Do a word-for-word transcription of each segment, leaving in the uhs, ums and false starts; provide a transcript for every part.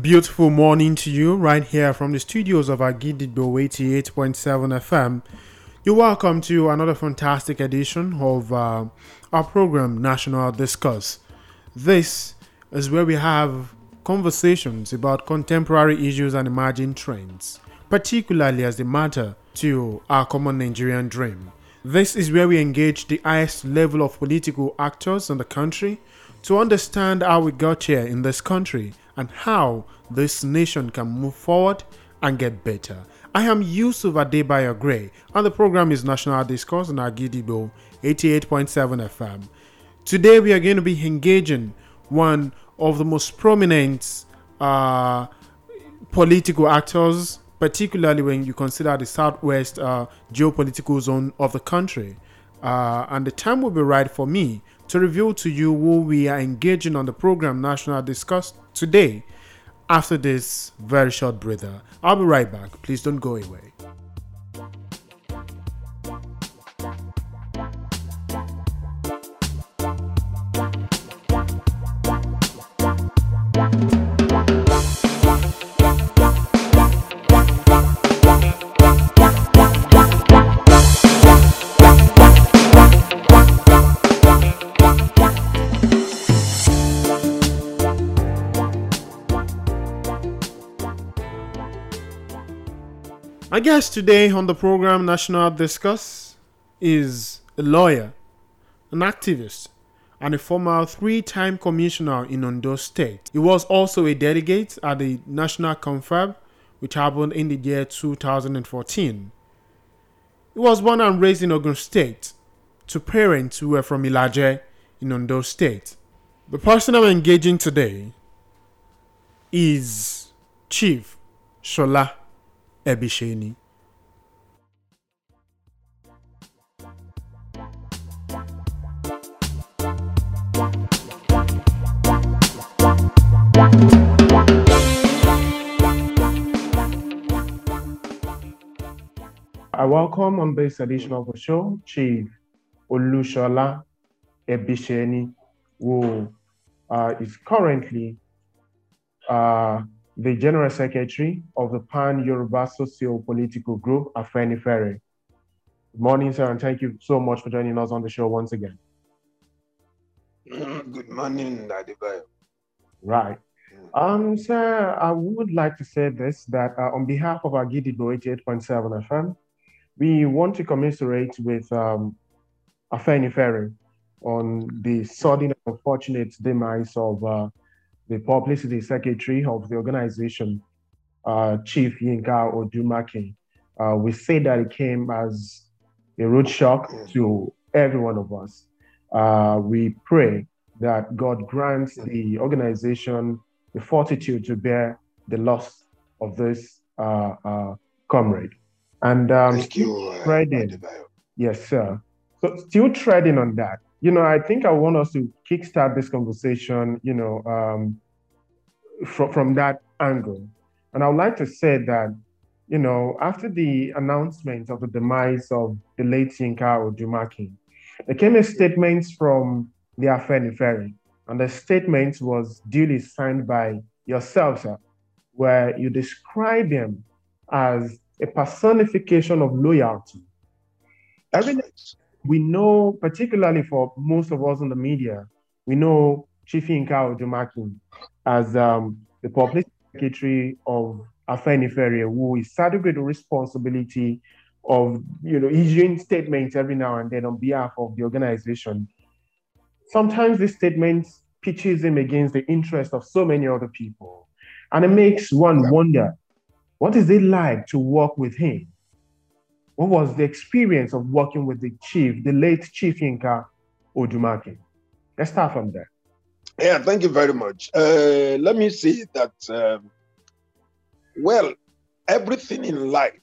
beautiful morning to you right here from the studios of Agidigbo eighty-eight point seven F M. You're welcome to another fantastic edition of uh, our program, National Discuss. This is where we have conversations about contemporary issues and emerging trends, particularly as they matter to our common Nigerian dream. This is where we engage the highest level of political actors in the country to understand how we got here in this country and how this nation can move forward and get better. I am Yusuf Adebayo Gray, and the program is National Discourse on Agidigbo eighty-eight point seven F M. Today we are going to be engaging one of the most prominent uh, political actors, particularly when you consider the southwest uh, geopolitical zone of the country. Uh, and the time will be right for me to reveal to you who we are engaging on the program National Discuss today after this very short breather. I'll be right back. Please don't go away. My guest today on the program National Discuss is a lawyer, an activist, and a former three-time commissioner in Ondo State. He was also a delegate at the National Confab, which happened in the year two thousand fourteen. He was born and raised in Ogun State to parents who were from Ilaje in Ondo State. The person I'm engaging today is Chief Shola Ebisheni. I welcome on this edition of the show Chief Olushola Ebisheni, who uh, is currently uh, the General Secretary of the Pan-Yoruba Socio-Political Group, Afenifere. Good morning, sir, and thank you so much for joining us on the show once again. Good morning, Adebayo. Right. Um, sir, I would like to say this, that uh, on behalf of Agidigbo eighty-eight point seven F M, we want to commiserate with um, Afenifere on the sudden and unfortunate demise of uh, the publicity secretary of the organization, uh, Chief Yinka Odumake. Uh, we say that it came as a rude shock to every one of us. Uh, we pray that God grants the organization the fortitude to bear the loss of this uh, uh, comrade. And um, Thank you, uh, treading, yes, sir. So still treading on that, you know, I think I want us to kickstart this conversation, you know, um, from, from that angle. And I would like to say that, you know, after the announcement of the demise of the late Yinka Odumake, there came a statement from the Afenifere, and the statement was duly signed by yourself, sir, where you describe him as a personification of loyalty. Every we know, particularly for most of us in the media, we know Chief Yinka Odumake as um, the public secretary of Afenifere, who is saddled with the responsibility of, you know, issuing statements every now and then on behalf of the organization. Sometimes this statement pitches him against the interest of so many other people, and it makes one wonder, what is it like to work with him? What was the experience of working with the chief, the late Chief Yinka Odumake? Let's start from there. Yeah, thank you very much. Uh, let me say that, um, well, everything in life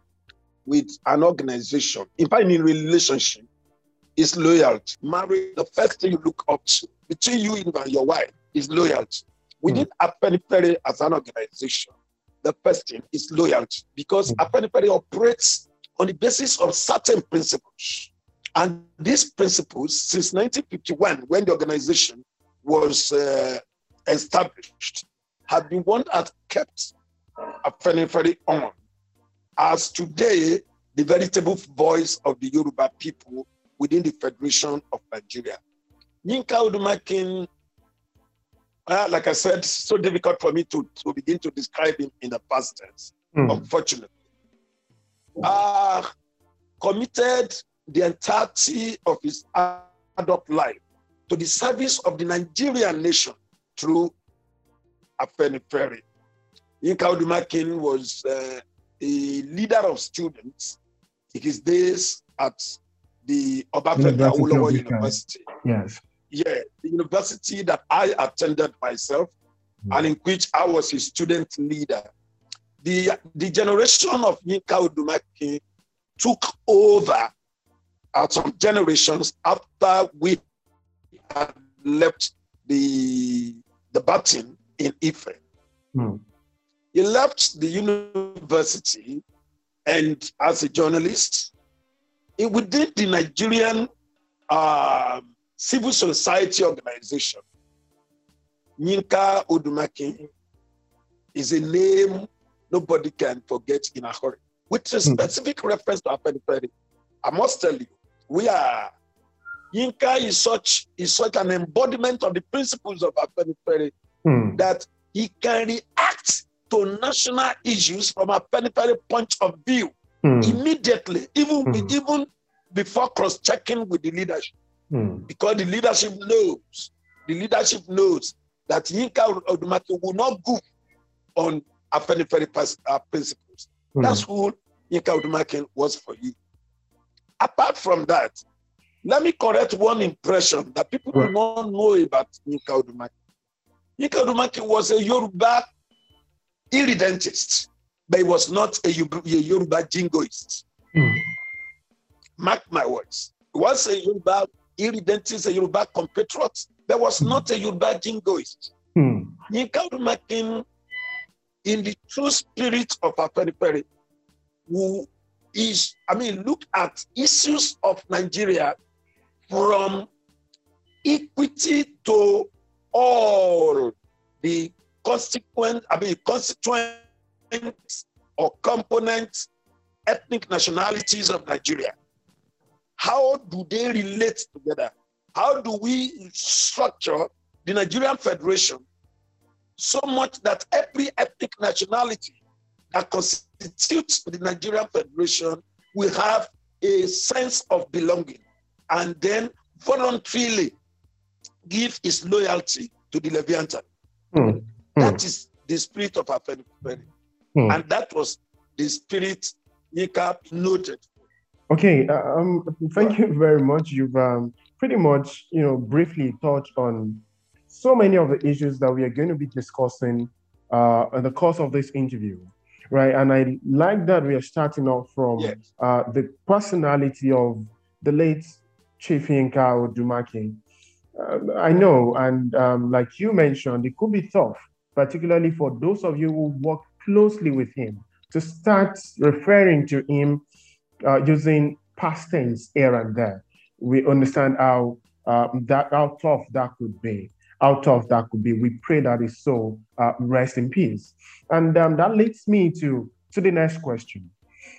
with an organization, in fact, in a relationship, is loyalty. Marriage, the first thing you look up to between you and your wife is loyalty. Within mm. Afenifere as an organization, the first thing is loyalty, because mm. Afenifere operates on the basis of certain principles. And these principles, since nineteen fifty-one, when the organization was uh, established, have been one that kept Afenifere on as today the veritable voice of the Yoruba people within the Federation of Nigeria. Yinka Odumakin, uh, like I said, so difficult for me to, to begin to describe him in the past tense, mm. unfortunately. Uh, committed the entirety of his adult life to the service of the Nigerian nation through Afenifere. Yinka Odumakin was uh, a leader of students in his days at the Obafemi Awolowo University. Yes. Yeah, the university that I attended myself, mm. and in which I was a student leader. The, the generation of Yinka Odumakin took over uh, some generations after we had left the, the baton in Ife. Mm. He left the university, and as a journalist, within the Nigerian uh, civil society organization, Yinka Odumakin is a name nobody can forget in a hurry. With a specific reference to Afenifere, I must tell you, we are, Yinka is such, is such an embodiment of the principles of Afenifere mm. that he can react to national issues from a Afenifere point of view mm. immediately, even, mm. even before cross-checking with the leadership. Mm. Because the leadership knows, the leadership knows that Yinka Odumakin will not go on Afenifere uh, principles. Mm. That's who Yinka Odumakin was for you. Apart from that, let me correct one impression that people right. do not know about Yinka Odumakin. Yinka Odumakin was a Yoruba irredentist, but he was not a, a Yoruba jingoist. Mm. Mark my words. He was a Yoruba irredentist, a Yoruba compatriot. There was mm. not a Yoruba jingoist. Mm. Yinka Odumakin, in the true spirit of Afenifere, who is, I mean, look at issues of Nigeria from equity to all the consequent, I mean, constituents or components, ethnic nationalities of Nigeria. How do they relate together? How do we structure the Nigerian Federation so much that every ethnic nationality that constitutes the Nigerian Federation will have a sense of belonging and then voluntarily give its loyalty to the Leviathan? Mm. That is the spirit of Afenifere. Mm. And that was the spirit Yinka noted. Okay, um, thank you very much. You've um, pretty much, you know, briefly touched on so many of the issues that we are going to be discussing uh, in the course of this interview, right? And I like that we are starting off from yes. uh, the personality of the late Chief Yinka Odumakin. Uh, I know, and um, like you mentioned, it could be tough, particularly for those of you who work closely with him, to start referring to him uh, using past tense here and there. We understand how uh, that how tough that could be. How tough that could be. We pray that his soul uh, rest in peace. And um, that leads me to, to the next question.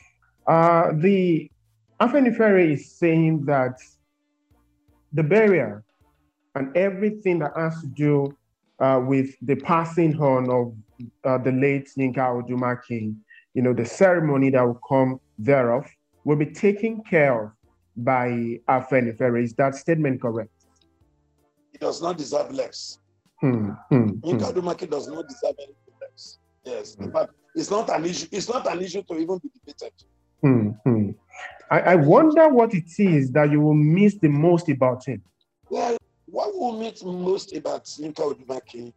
Uh, the Afenifere is saying that the barrier and everything that has to do uh, with the passing on of uh, the late Yinka Odumakin, you know, the ceremony that will come thereof, will be taken care of by Afenifere. Is that statement correct? He does not deserve less. Hmm, hmm, Yinka Odumakin hmm. does not deserve anything less. Yes, hmm. in fact, it's not an issue. It's not an issue to even be debated. Hmm, hmm. I, I wonder what it is that you will miss the most about him. Well, what will miss most about Yinka Odumakin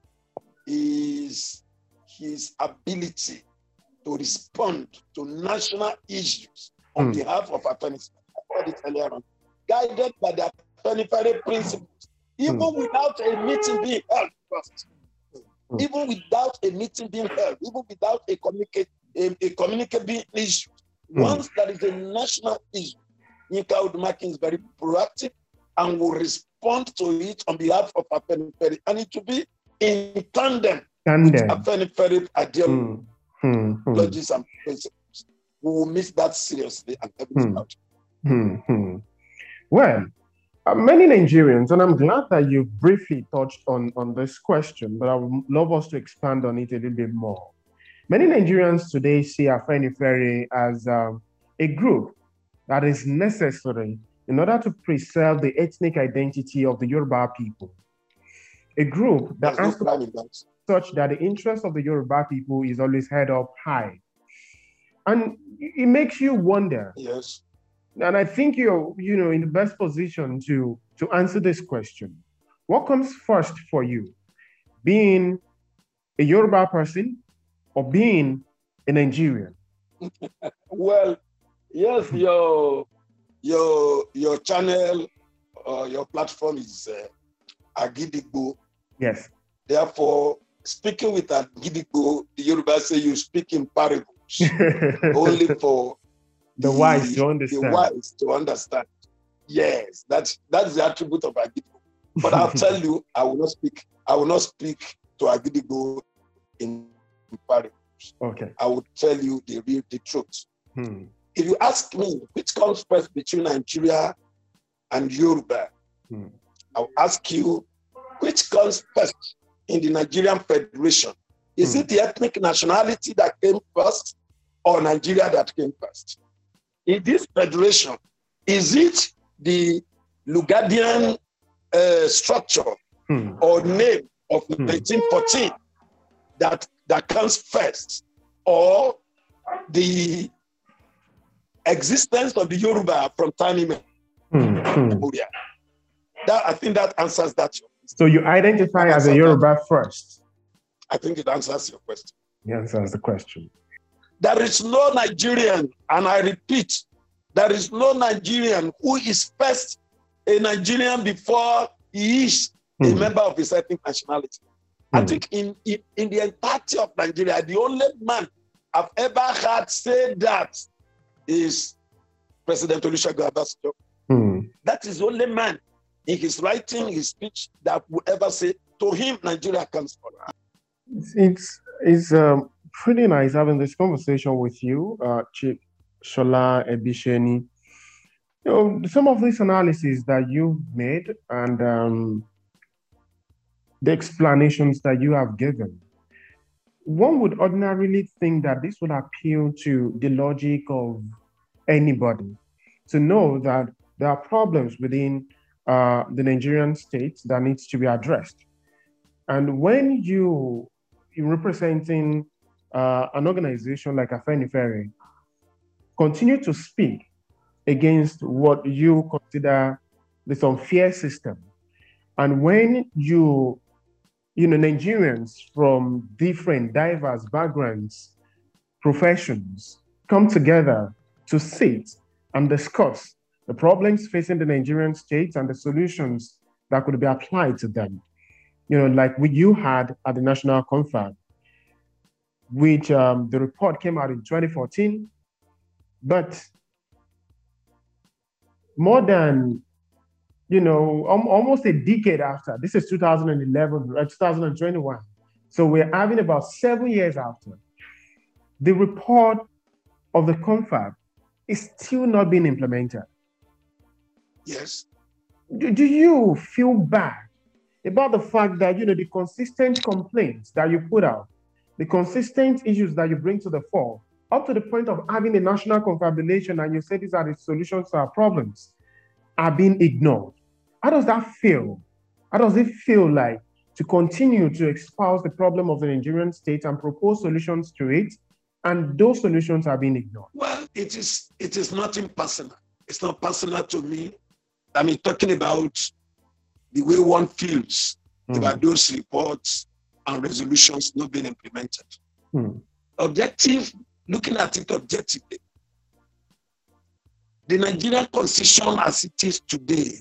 is his ability to respond to national issues on hmm. behalf of Afenifere. I said it earlier on, guided by the Afenifere principles. Even mm. without a meeting being held first, mm. even without a meeting being held, even without a communicate a, a communicable issue, mm. once there is a national issue, Yinka Odumakin is very proactive and will respond to it on behalf of Afenifere, and it will be in tandem Standard. with Afenifere ideologies Hmm. Hmm. and principles. We will miss that seriously and everything Hmm. out. Hmm. Hmm. Well, uh, many Nigerians, and I'm glad that you briefly touched on, on this question, but I would love us to expand on it a little bit more. Many Nigerians today see Afenifere as um, a group that is necessary in order to preserve the ethnic identity of the Yoruba people. A group that There's has no to crime in that. such that the interest of the Yoruba people is always held up high. And it makes you wonder. Yes. And I think you're, you know, in the best position to, to answer this question. What comes first for you? Being a Yoruba person or being a Nigerian? Well, yes, your your your channel or your platform is uh, Agidigbo. Yes. Therefore, speaking with Agidigbo, the Yoruba say you speak in parables only for the, the wise to understand. The wise to understand. Yes, that's that's the attribute of Agidigbo. But I'll tell you, I will not speak. I will not speak to Agidigbo in parables. Okay. I will tell you the real the truth. Hmm. If you ask me which comes first between Nigeria and Yoruba, hmm. I'll ask you which comes first in the Nigerian Federation. Is hmm. it the ethnic nationality that came first or Nigeria that came first? In this federation, is it the Lugadian uh, structure hmm. or name of hmm. nineteen fourteen that, that comes first, or the existence of the Yoruba from time immemorial? Hmm. That, I think that answers that. So you identify as a Yoruba that. first? I think it answers your question. It answers the question. There is no Nigerian, and I repeat, there is no Nigerian who is first a Nigerian before he is hmm. a member of his ethnic nationality. Hmm. I think in, in, in the entirety of Nigeria, the only man I've ever heard say that is President Olusegun Obasanjo. Hmm. That is the only man in his writing, his speech, that would ever say, to him, Nigeria comes first. It's, it's um, pretty nice having this conversation with you, uh, Chief Shola Ebisheni. You know, some of these analyses that you've made and um, the explanations that you have given, one would ordinarily think that this would appeal to the logic of anybody to know that there are problems within uh, the Nigerian state that needs to be addressed. And when you, you're representing uh, an organization like Afenifere, continue to speak against what you consider this unfair system. And when you, you know, Nigerians from different diverse backgrounds, professions, come together to sit and discuss the problems facing the Nigerian state and the solutions that could be applied to them. You know, like what you had at the National Confab, which um, the report came out in twenty fourteen, but more than, you know, um, almost a decade after, this is two thousand eleven, uh, two thousand twenty-one. So we're having about seven years after, the report of the confab is still not being implemented. Yes. Do, do you feel bad about the fact that, you know, the consistent complaints that you put out, the consistent issues that you bring to the fore, up to the point of having a national confabulation and you say these are the solutions to our problems, are being ignored? How does that feel? How does it feel like to continue to espouse the problem of the Nigerian state and propose solutions to it, and those solutions are being ignored? Well, it is, it is nothing personal. It's not personal to me. I mean, talking about the way one feels mm. about those reports and resolutions not being implemented. Mm. Objective, looking at it objectively, the Nigerian constitution as it is today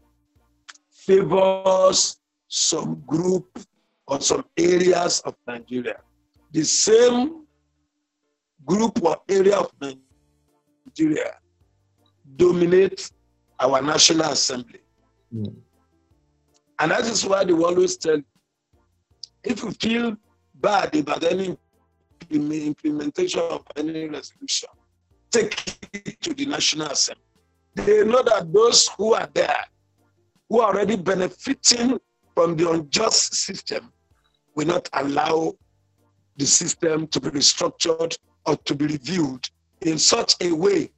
favors some group or some areas of Nigeria. The same group or area of Nigeria dominates our National Assembly. Mm. And that is why they always tell, if you feel bad about any implementation of any resolution, take it to the National Assembly. They know that those who are there, who are already benefiting from the unjust system, will not allow the system to be restructured or to be reviewed in such a way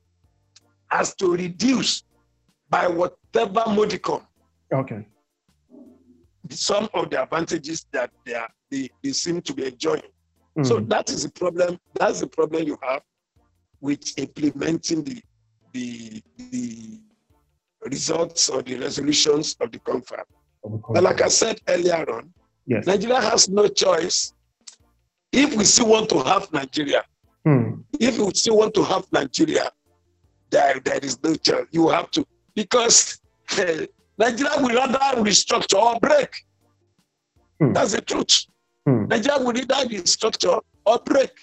as to reduce by whatever modicum okay. some of the advantages that they, are, they, they seem to be enjoying. Mm. So that is the problem. That's the problem you have with implementing the, the, the results or the resolutions of the confab. But like I said earlier on, yes. Nigeria has no choice. If we still want to have Nigeria, hmm. if we still want to have Nigeria, there, there is no choice. You have to, because uh, Nigeria will rather restructure or break. Hmm. That's the truth. Hmm. Nigeria will either restructure or break.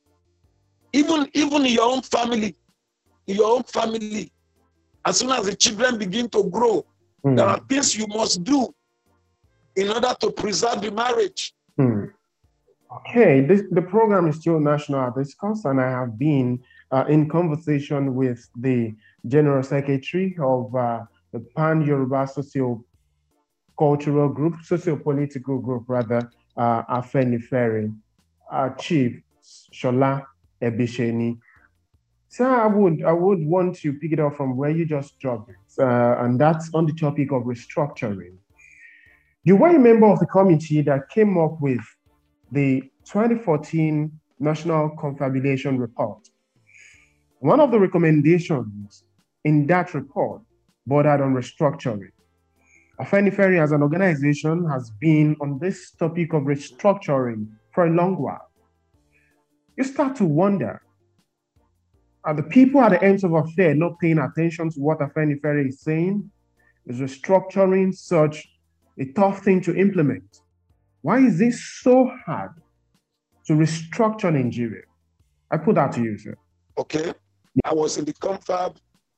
Even, even in your own family, in your own family, as soon as the children begin to grow, hmm. there are things you must do in order to preserve the marriage. Hmm. Okay, this, the program is still National Discourse, and I have been uh, in conversation with the General Secretary of uh, the Pan-Yoruba Socio-Cultural Group, Socio-Political Group, rather, uh, Afenifere, uh, Chief Shola Ebisheni. So I would, I would want to pick it up from where you just dropped it, uh, and that's on the topic of restructuring. You were a member of the committee that came up with the twenty fourteen National Confabulation Report. One of the recommendations in that report bordered on restructuring. Afenifere as an organization has been on this topic of restructuring for a long while. You start to wonder, are the people at the ends of affair not paying attention to what Afenifere is saying? Is restructuring such a tough thing to implement? Why is this so hard to restructure Nigeria? I put that to you, sir. Okay. I was in the confab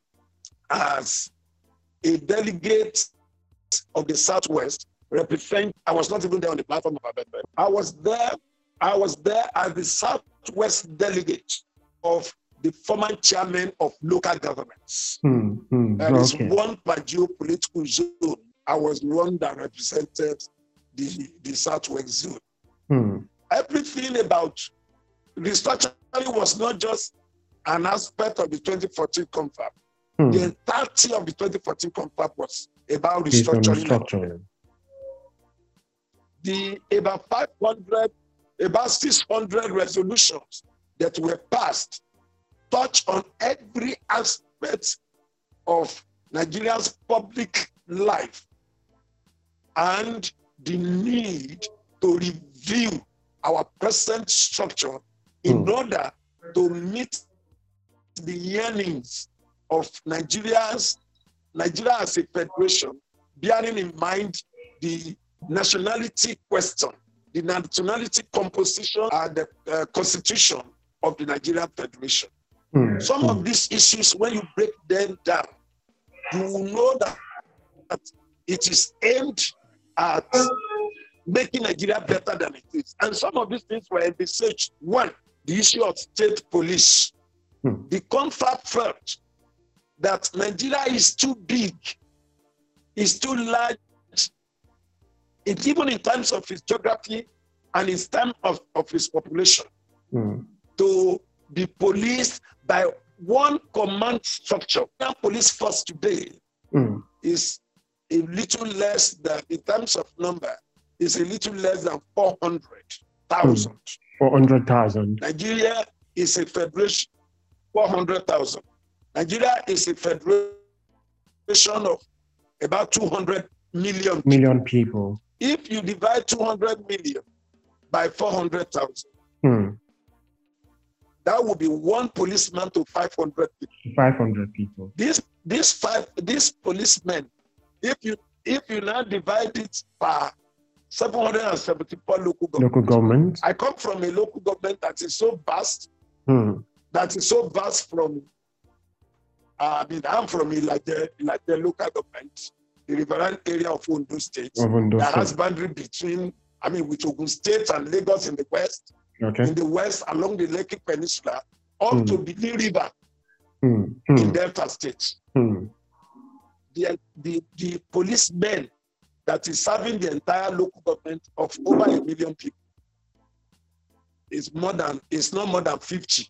as a delegate of the Southwest, represent. I was not even there on the platform of Abedbe. I was there. I was there as the Southwest delegate of the former chairman of local governments. Hmm, hmm, There is okay. one per geopolitical zone. I was the one that represented the, the Southwest zone. Hmm. Everything about restructuring was not just an aspect of the twenty fourteen confab. Hmm. The entirety of the twenty fourteen confab was about restructuring. restructuring. The about five hundred, about six hundred resolutions that were passed touch on every aspect of Nigeria's public life and the need to review our present structure in mm. order to meet the yearnings of Nigeria's Nigeria as a federation, bearing in mind the nationality question, the nationality composition and the uh, constitution of the Nigerian Federation. Mm. Some mm. of these issues, when you break them down, you will know that, that it is aimed at making Nigeria better than it is. And some of these things were envisaged. One, the issue of state police. Hmm. The confab felt that Nigeria is too big, is too large, it, even in terms of its geography and in terms of, of its population, hmm. to be policed by one command structure. The police force today hmm. is a little less than, in terms of number, is a little less than four hundred thousand. four hundred thousand. Nigeria is a federation, four hundred thousand. Nigeria is a federation of about two hundred million people. Million people. If you divide two hundred million by four hundred thousand, hmm. that would be one policeman to five hundred people. five hundred people. This, this five, this policemen, if you if you now divide it by seven hundred seventy-four local governments. Local government. I come from a local government that is so vast, hmm. that is so vast from, uh, I mean, I'm from like the, like the local government, the riverine area of Ondo State, of Ondo that State. Has boundary between I mean, with Ogun State and Lagos in the west, okay. in the west along the Lekki Peninsula, up mm. to Benin River mm. in Mm. Delta State. Mm. The, the, the policemen that is serving the entire local government of over a million people is more than, is not more than fifty.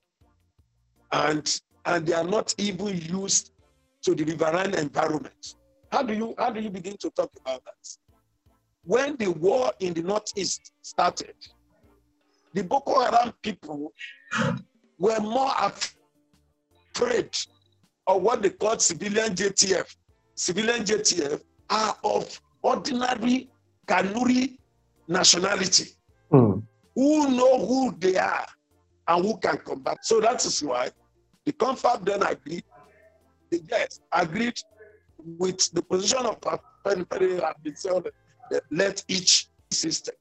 And, and they are not even used to the riverine environment. How do you, how do you begin to talk about that? When the war in the Northeast started, the Boko Haram people were more afraid of what they called civilian J T F. Civilian J T F are of ordinary Kanuri nationality, mm. who know who they are and who can combat. So that is why the confab then agreed, the yes, agreed with the position of Peniperi have been said that let each system.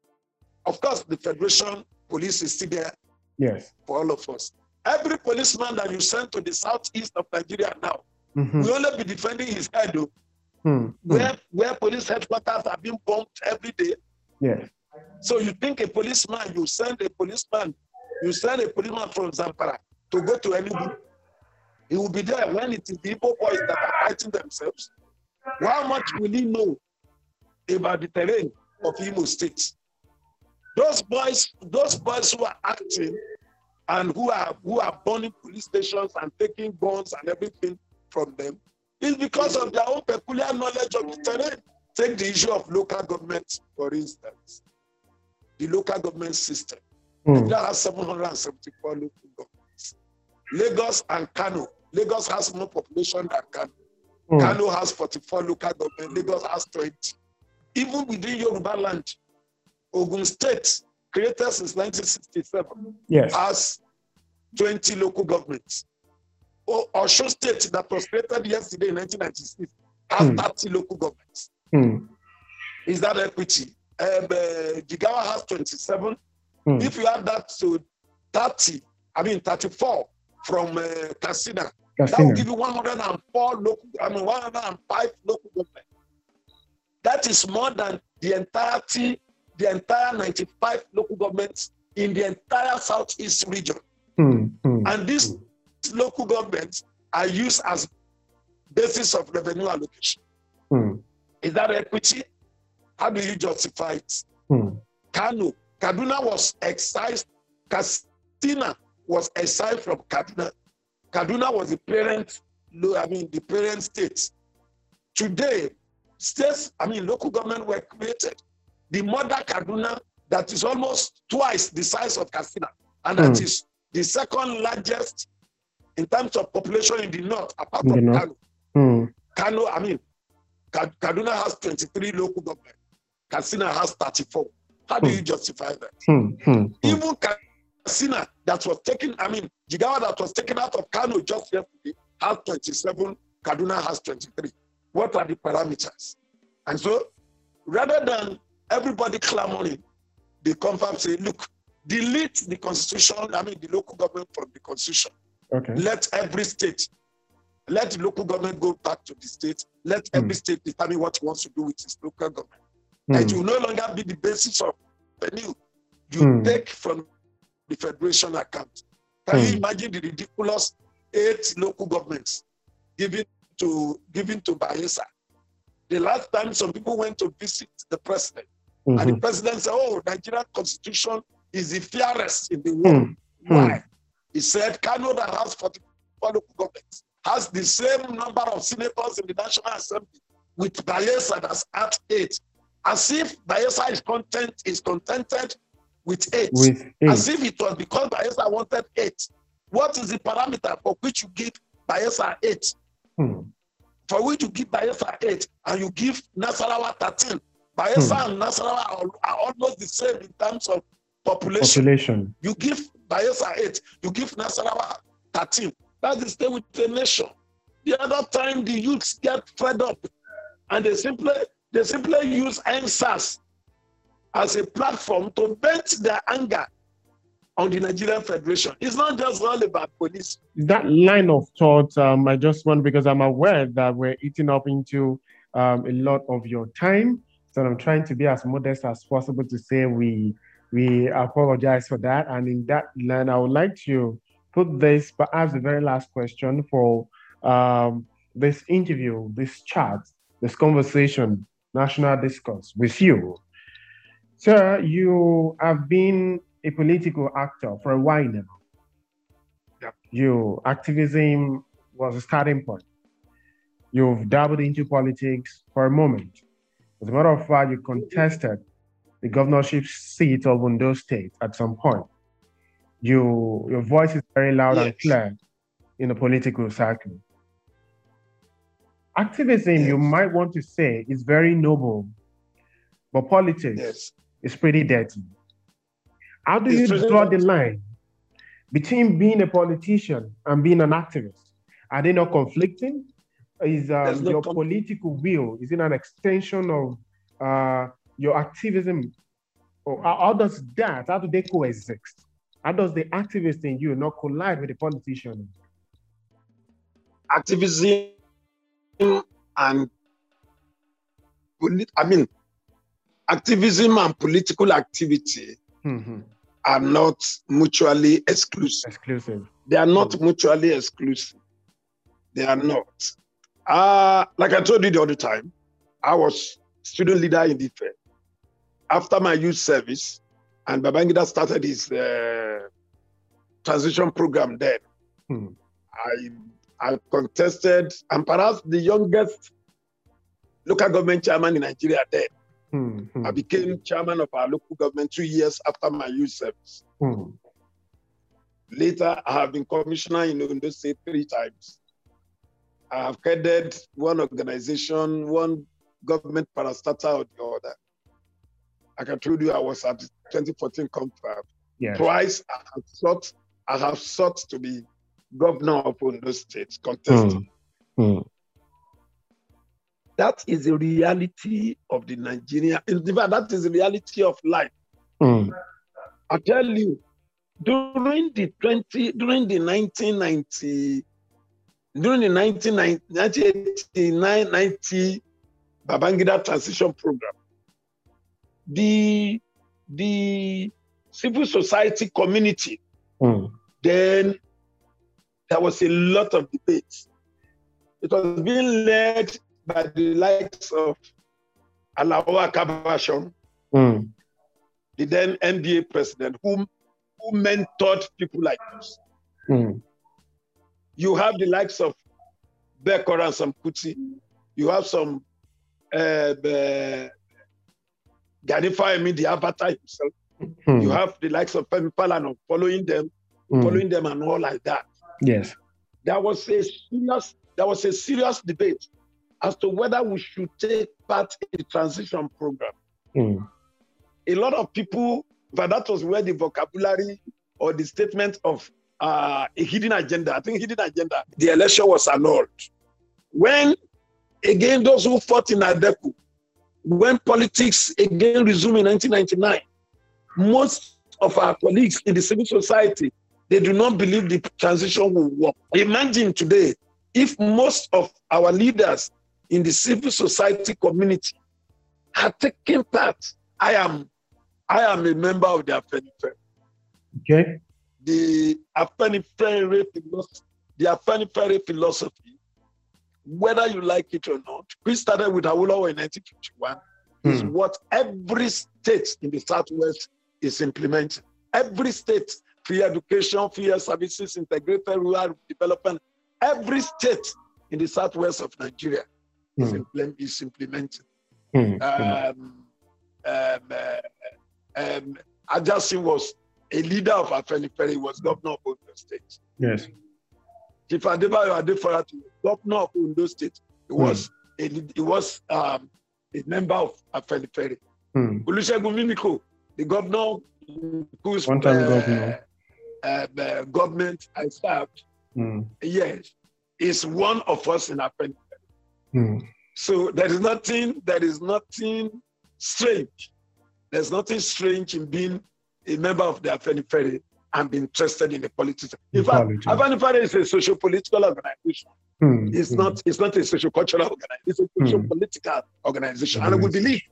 Of course, the Federation Police is still there, yes, for all of us. Every policeman that you send to the southeast of Nigeria now mm-hmm. will only be defending his head, though, mm-hmm. where, where police headquarters are being bombed every day. Yes. So you think a policeman, you send a policeman, you send a policeman from Zamfara to go to Enugu, he will be there when it is the Igbo boys that are fighting themselves. How much will he know about the terrain of Imo State? Those boys, those boys who are acting and who are who are burning police stations and taking guns and everything from them, is because of their own peculiar knowledge of the terrain. Take the issue of local government, for instance. The local government system. Mm. Nigeria has seven hundred seventy-four local governments. Lagos and Kano. Lagos has more population than Kano. Mm. Kano has forty-four local governments. Lagos has twenty. Even within Yoruba land, Ogun State, created since nineteen sixty-seven, yes, has twenty local governments. O Osun State, that was created yesterday in nineteen ninety-six, has mm. thirty local governments. Mm. Is that equity? Um, uh, Jigawa has twenty-seven. Mm. If you add that to thirty, I mean thirty-four from uh, Katsina, that will give you one hundred four local, I mean one hundred five local governments. That is more than the entirety, the entire ninety-five local governments in the entire Southeast region. Mm. Mm. And these mm. local governments are used as basis of revenue allocation. Mm. Is that equity? How do you justify it? Mm. Kano, Kaduna was excised. Katsina was excised from Kaduna. Kaduna was the parent, I mean, the parent state. Today, states, I mean, local government were created. The mother Kaduna, that is almost twice the size of Katsina, and that mm. is the second largest in terms of population in the north, apart from mm-hmm. Kano. Mm. Kano, I mean, Kaduna has twenty-three local government. Katsina has thirty-four. How do mm. you justify that? Mm. Mm. Even Katsina, that was taken, I mean, Jigawa that was taken out of Kano just yesterday, has twenty-seven. Kaduna has twenty-three. What are the parameters? And so, rather than everybody clamoring, the confab say, look, delete the constitution, I mean, the local government from the constitution. Okay. Let every state, let the local government go back to the state. Let mm. every state determine what it wants to do with its local government. Mm. It will no longer be the basis of revenue you mm. take from the federation account. Can mm. you imagine the ridiculous eight local governments given to given to Bayelsa? The last time some people went to visit the president, mm-hmm. and the president said, "Oh, Nigerian constitution is the fairest in the world." Mm. Why? Mm. He said, "Kano that has forty-four local governments has the same number of senators in the National Assembly with Bayelsa that's at eight." As if Bayelsa is content is contented with eight. With eight. As if it was because Bayelsa wanted eight. What is the parameter for which you give Bayelsa eight? Hmm. For which you give Bayelsa eight and you give Nasarawa thirteen. Bayelsa hmm. and Nasarawa are, are almost the same in terms of population. population. You give Bayelsa eight, you give Nasarawa thirteen. That's the same with the nation. The other time the youths get fed up and they simply They simply use N S A S as a platform to vent their anger on the Nigerian Federation. It's not just all about police. That line of thought, um, I just want, because I'm aware that we're eating up into um, a lot of your time. So I'm trying to be as modest as possible to say we we apologize for that. And in that line, I would like to put this perhaps the very last question for um, this interview, this chat, this conversation, national discourse with you. Sir, you have been a political actor for a while now. Yeah. Your activism was a starting point. You've dabbled into politics for a moment. As a matter of fact, you contested the governorship seat of Ondo State at some point. You, your voice is very loud Yes. and clear in the political circle. Activism, Yes. you might want to say, is very noble, but politics Yes. is pretty dirty. How do It's you pretty draw the dirty. line between being a politician and being an activist? Are they not conflicting? Is There's um, no your con- political will, is it an extension of uh, your activism? Or how, how does that, how do they coexist? How does the activist in you not collide with the politician? Activism and polit- I mean, activism and political activity Mm-hmm. are not mutually exclusive. Exclusive. They are not mutually exclusive. They are not. Uh, like I told you the other time, I was student leader in Ife. After my youth service, and Babangida started his uh, transition program then, Hmm. I I contested, and perhaps the youngest local government chairman in Nigeria then. Hmm. Hmm. I became chairman of our local government two years after my youth service. Hmm. Later, I have been commissioner in Ondo State three times. I have headed one organization, one government parastatal or the other. Like I told you, I was at the twenty fourteen confab. Yes. Twice I have sought, I have sought to be governor of Ondo State, contesting. Hmm. Hmm. That is the reality of the Nigerian. In fact, that is the reality of life. Hmm. I tell you, during the twenty, during the nineteen ninety, during the nineteen eighty-nine ninety Babangida transition program, the the civil society community, Hmm. then there was a lot of debates. It was being led by the likes of Alawa Kabashon, Hmm. the then N B A president, who, who mentored people like us. Hmm. You have the likes of Bekor and some Kuti. You have some uh, uh, Ganifa Emi, the avatar himself. Hmm. You have the likes of Femi Falana following them, Hmm. following them and all like that. Yes. There was a serious, there was a serious debate as to whether we should take part in the transition program. Hmm. A lot of people, but that was where the vocabulary or the statement of uh, a hidden agenda, I think hidden agenda, the election was annulled. When, again, those who fought in Adeku, when politics again resumed in nineteen ninety-nine, most of our colleagues in the civil society, they do not believe the transition will work. Imagine today, if most of our leaders in the civil society community had taken part. I am, I am a member of the Afenifere. Okay. The Afenifere philosophy, the Afenifere philosophy, whether you like it or not, we started with Awolowo in nineteen fifty-one, Hmm. is what every state in the Southwest is implementing. Every state, free education, free health services, integrated rural development, every state in the Southwest of Nigeria is, Hmm. implement, is implementing. Hmm. Um, um, uh, um, Ajasin was a leader of Afenifere, he was governor of Ondo State. Yes. Chief Adebayo Adefaratu, governor of Ondo State, he was, a, he was um, a member of Afenifere. Hmm. Olusegun Mimiko, the governor whose One time uh, governor. uh, uh, government I served, Hmm. yes, is one of us in Afenifere. Hmm. So there is nothing, there is nothing strange. There's nothing strange in being a member of the Afenifere and being interested in the politics. In In fact, politics. Afenifere is a socio-political organization. Hmm. It's Hmm. not, it's not a socio-cultural organization. It's a socio-political organization. And we believe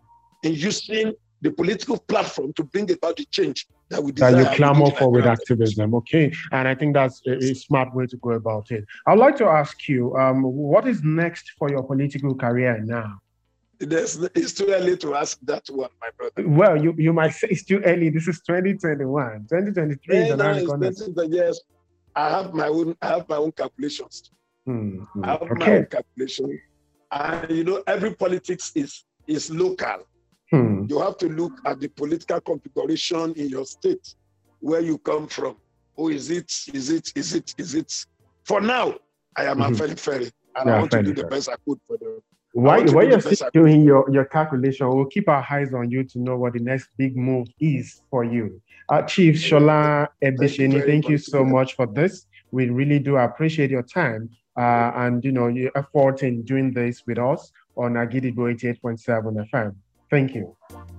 in using the political platform to bring about the change that we desire. That you clamor for with activism. Okay. And I think that's a, a smart way to go about it. I'd like to ask you, um, what is next for your political career now? There's, it's too early to ask that one, my brother. Well, you, you might say it's too early. This is twenty twenty-one. twenty twenty-three is around the corner. Yes, I have my own, I have my own calculations. Hmm. I have Okay. my own calculation. And you know, every politics is, is local. Hmm. You have to look at the political configuration in your state, where you come from. Oh, is it, is it, is it, is it? For now, I am Mm-hmm. a very, very, and Yeah, I want to do the fair. best I could for them. While, while you're still doing your, your calculation, we'll keep our eyes on you to know what the next big move is for you. Uh, Chief Shola Ebisheni, thank, thank you so much for this. We really do appreciate your time uh, and you know your effort in doing this with us on Agidigbo eighty-eight point seven F M. Thank you.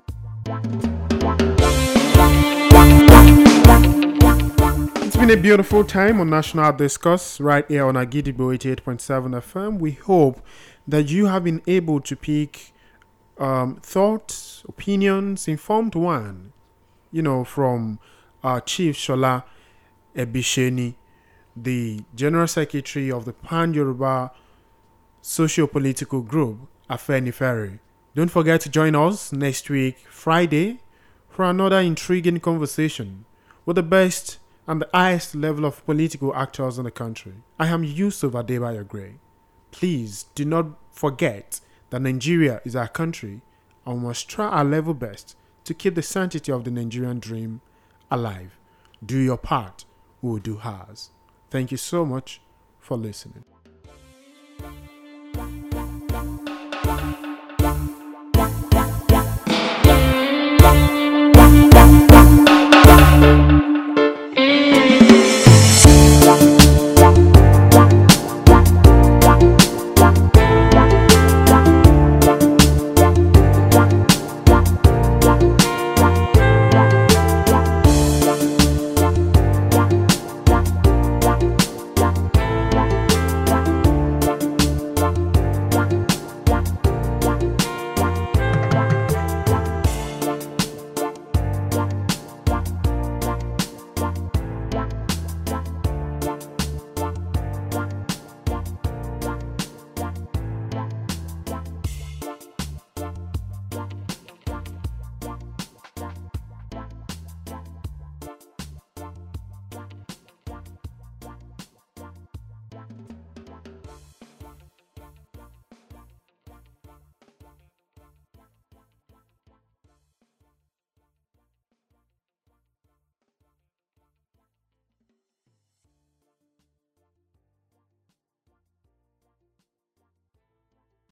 It's been a beautiful time on National Discuss right here on Agidigbo eighty-eight point seven F M. We hope that you have been able to pick um, thoughts, opinions, informed one, you know, from our Chief Shola Ebisheni, the General Secretary of the Pan-Yoruba Socio-Political Group, Afenifere. Don't forget to join us next week, Friday, for another intriguing conversation with the best and the highest level of political actors in the country. I am Yusuf Adebayo Gray. Please do not forget that Nigeria is our country and we must try our level best to keep the sanctity of the Nigerian dream alive. Do your part, we will do ours. Thank you so much for listening.